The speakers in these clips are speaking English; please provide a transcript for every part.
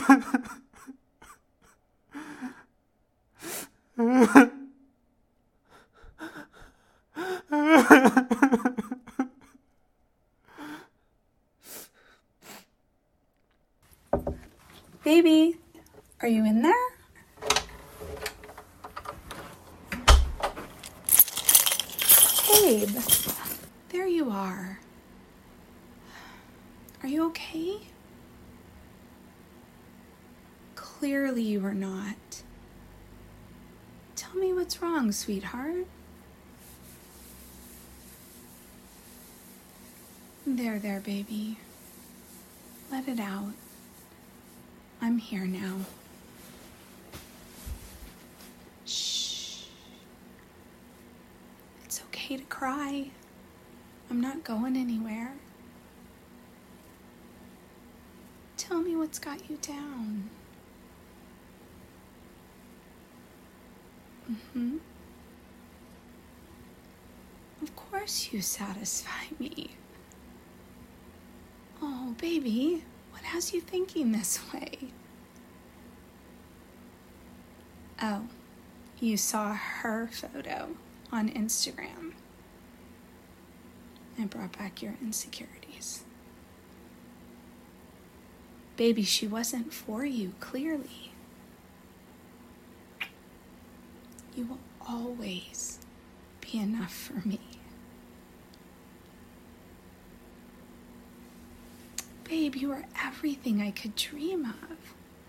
Baby, are you in there? Babe, there you are. Are you okay? Clearly you are not. Tell me what's wrong, sweetheart. There, baby. Let it out. I'm here now. Shh. It's okay to cry. I'm not going anywhere. Tell me what's got you down. Of course you satisfy me. Oh, baby, what has you thinking this way? Oh, you saw her photo on Instagram. I brought back your insecurities. Baby, she wasn't for you, clearly. You will always be enough for me. Babe, you are everything I could dream of.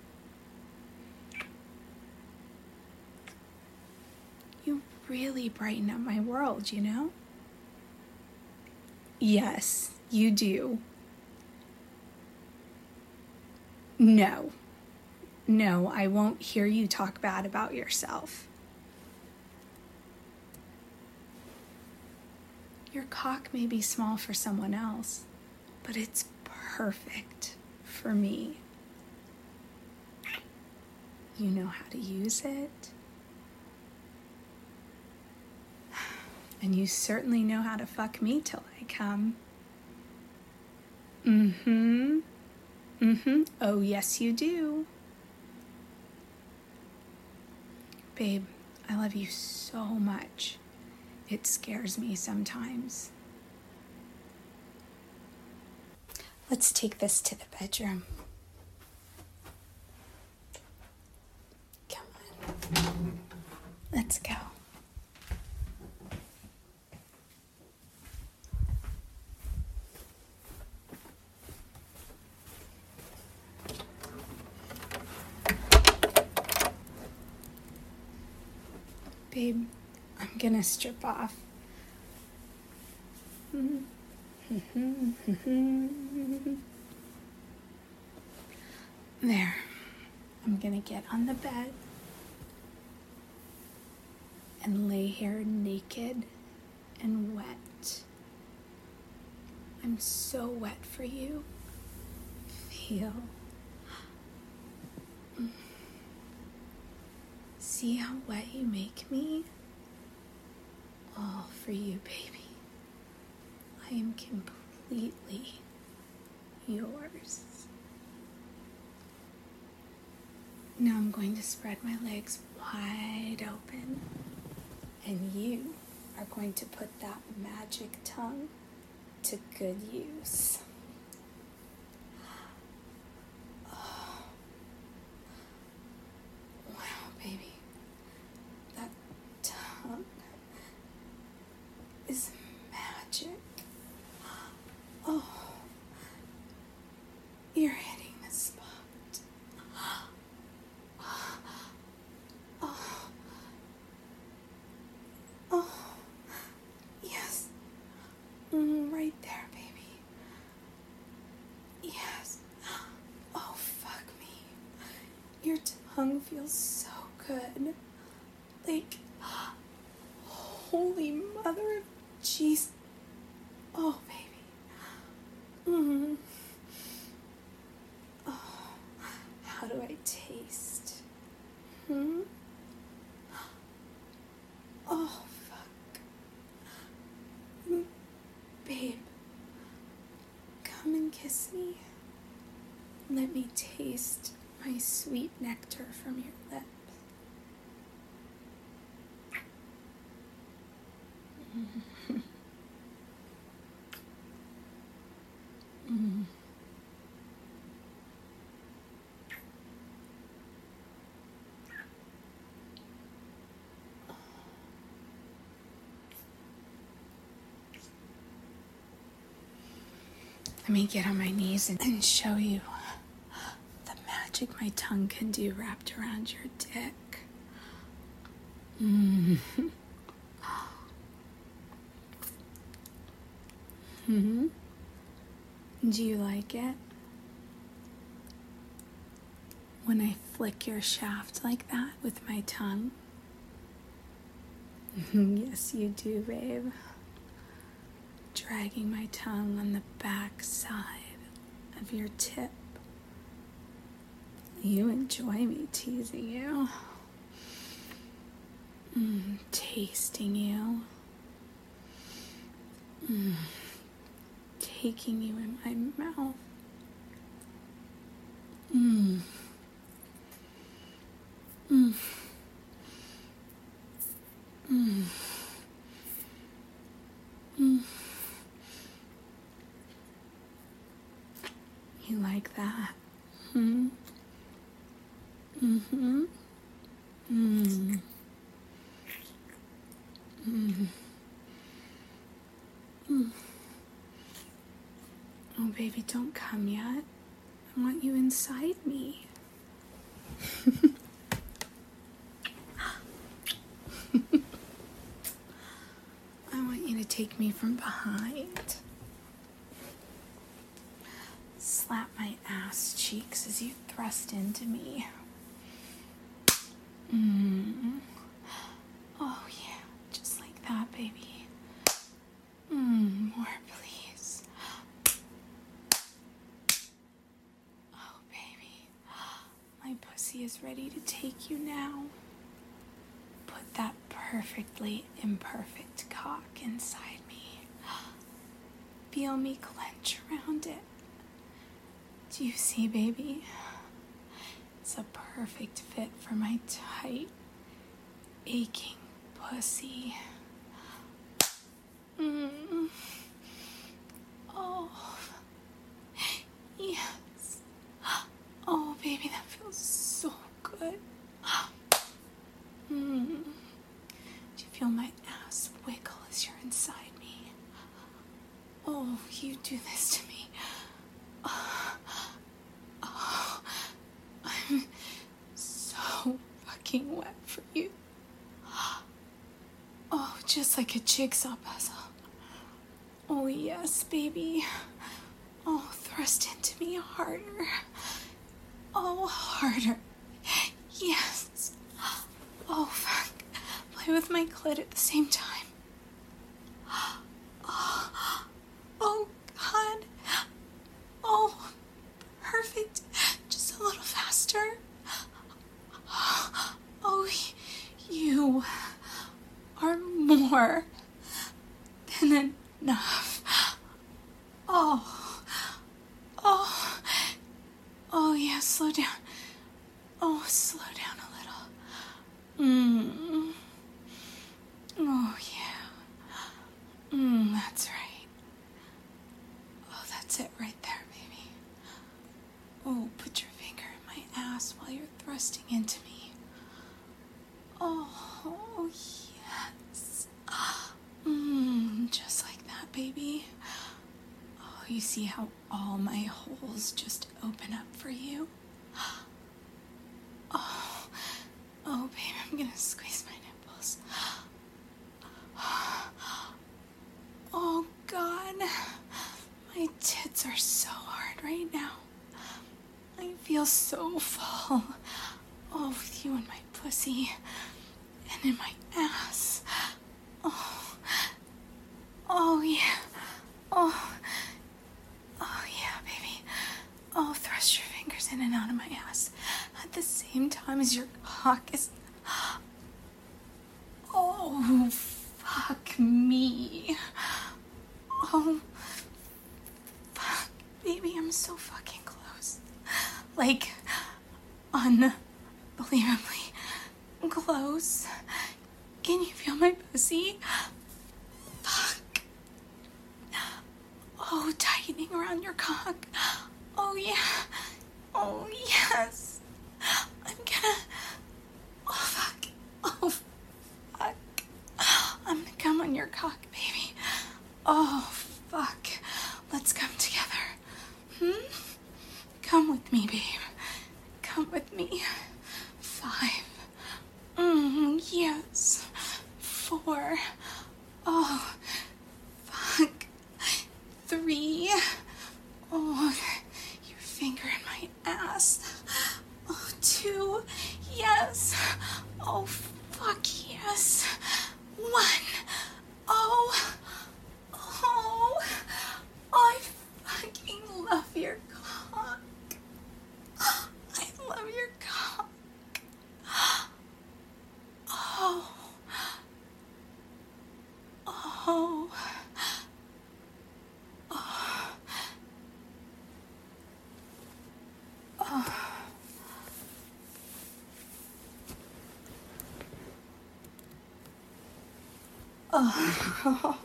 You really brighten up my world, you know? Yes, you do. No, I won't hear you talk bad about yourself. Your cock may be small for someone else, but it's perfect for me. You know how to use it. And you certainly know how to fuck me till I come. Oh, yes, you do. Babe, I love you so much. It scares me sometimes. Let's take this to the bedroom. Come on. Let's go. Babe, I'm gonna strip off. There. I'm gonna get on the bed and lay here naked and wet. I'm so wet for you. Feel. See how wet you make me? All for you, baby. I am completely yours. Now I'm going to spread my legs wide open, and you are going to put that magic tongue to good use. Oh. Wow, baby. That tongue is magic. Oh, you're hitting the spot. Oh, yes. Right there, baby. Yes. Oh, fuck me. Your tongue feels so good. Like, holy mother of Jesus. Oh, baby. Oh, how do I taste? Oh, fuck. Babe, come and kiss me. Let me taste my sweet nectar from your lips. Let me get on my knees and show you the magic my tongue can do wrapped around your dick. Do you like it? When I flick your shaft like that with my tongue? Yes, you do, babe. Dragging my tongue on the back side of your tip. You enjoy me teasing you. Tasting you. Taking you in my mouth. You like that? Oh, baby, don't come yet. I want you inside me. I want you to take me from behind. Slap my ass cheeks as you thrust into me. Oh, yeah, just like that, baby. More, please. Oh, baby. My pussy is ready to take you now. Put that perfectly imperfect cock inside me. Feel me clench around it. Do you see, baby? It's a perfect fit for my tight, aching pussy. Oh, yes. Oh, baby, that feels so good. Do you feel my ass wiggle as you're inside me? Oh, you do this to me. Oh, I'm so fucking wet for you. Oh, just like a jigsaw puzzle. Oh, yes, baby. Oh, thrust into me harder. Oh, harder. Yes. Oh, fuck. Play with my clit at the same time. Oh, God. Oh, perfect. Just a little faster. Oh, you are more than enough. Oh, yeah, slow down. Oh, slow down a little. Oh, yeah. That's right. Oh, that's it right there, baby. Oh, put your finger in my ass while you're thrusting into me. Oh, yes. Just like that, baby. Oh, you see how all my holes just open up for you? Oh, baby, I'm gonna squeeze my nipples. Oh, God. My tits are so hard right now. I feel so full. Oh, with you in my pussy and in my ass. Oh, yeah. Oh, yeah, baby. Oh, thrust your fingers in and out of my ass at the same time as your cock is... Oh, fuck me. Oh, fuck. Baby, I'm so fucking close. Like, unbelievably close. Can you feel my pussy? Fuck. Oh, tightening around your cock. Oh, yeah. Oh, yes. I'm gonna... Oh, fuck. Oh, fuck. I'm gonna come on your cock, baby. Oh, fuck. Let's come together. Come with me, babe. Come with me. 5. Yes. 4. Oh, fuck. 3. Oh, your finger in my ass. Oh, 2. Yes. Oh, fuck yes. 1. Oh. Oh. I fucking love your cock. I love your cock. Oh. Oh. Oh.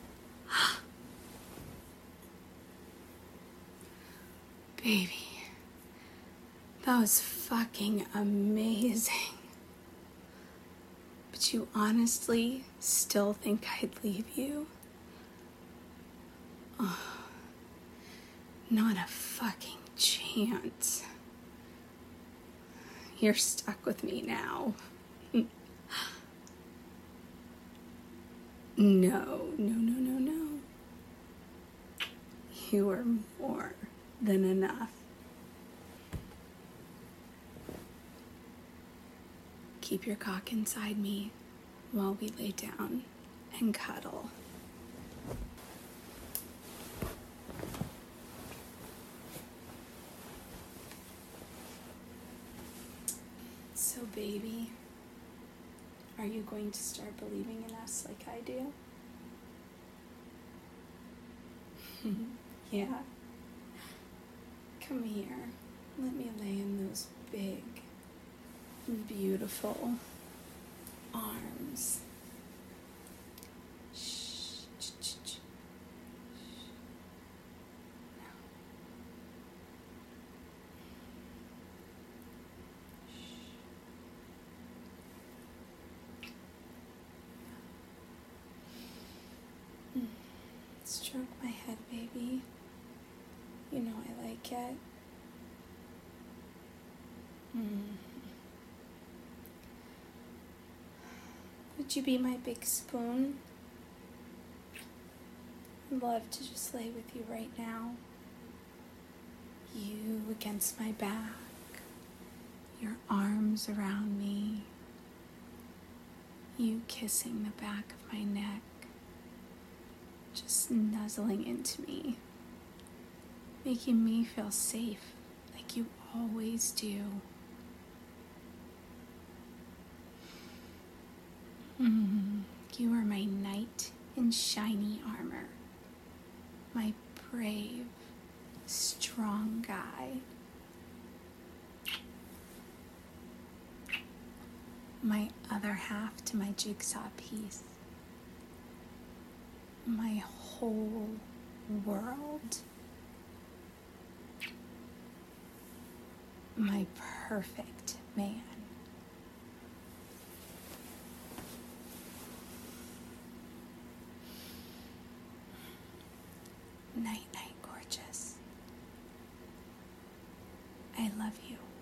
Baby, that was fucking amazing. But you honestly still think I'd leave you? Oh, not a fucking chance. You're stuck with me now. No. You are more than enough. Keep your cock inside me while we lay down and cuddle. So, baby, are you going to start believing in us like I do? Yeah. Come here. Let me lay in those big, beautiful arms. Shh. Stroke my head, baby. You know I like it. Would you be my big spoon? I'd love to just lay with you right now. You against my back, your arms around me, you kissing the back of my neck, just nuzzling into me, making me feel safe like you always do. You are my knight in shiny armor, my brave, strong guy, my other half to my jigsaw piece, my whole world, my perfect man. Night, night, gorgeous. I love you.